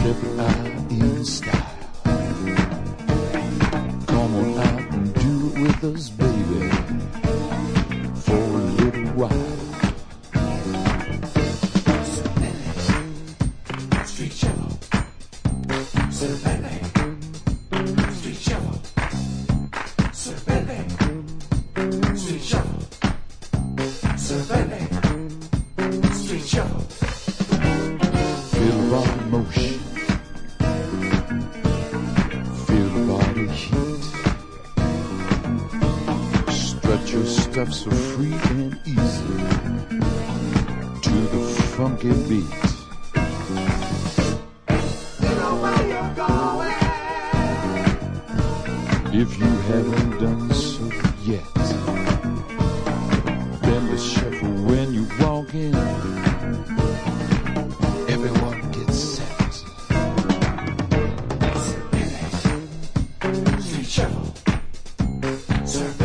Step out in style. Come on out and do it with us, baby, for a little while. Street shuffle. Street shuffle. Street shuffle. Street shuffle. Feel the body motion. Feel the body heat. Strut your stuff so free and easy to the funky beat. You know where you're going. If you haven't done so yet, then the shuffle when you walk in. Everyone gets set. Street shuffle.